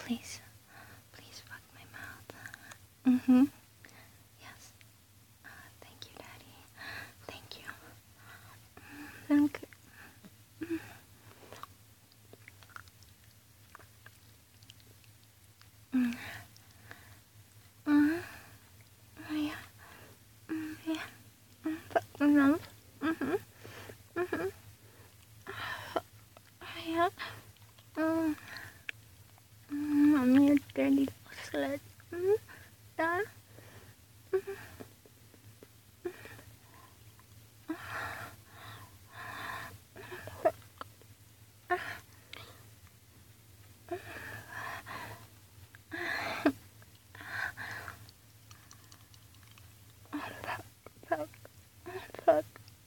Please, please fuck my mouth. Mm-hmm. Yes. Thank you, Daddy. Thank you. Thank you. Yeah. Yeah. Fuck my mouth. Mm-hmm. Mm-hmm. Yeah. I'm your dirty slut. Yeah. Fuck. Fuck.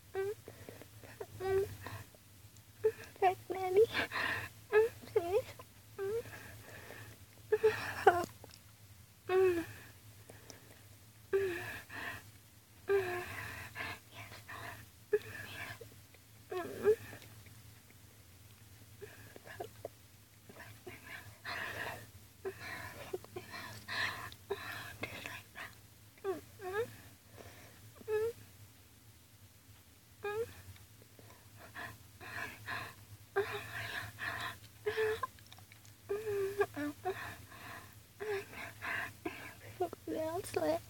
Fuck, Daddy. Please. Fuck. Little slut.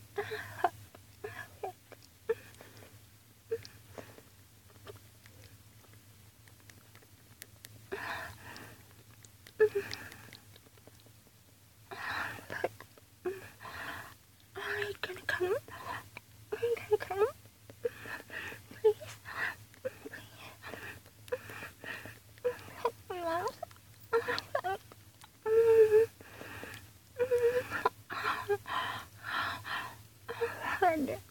Are you gonna come? Are you gonna come? Please. Help my mouth. Harder.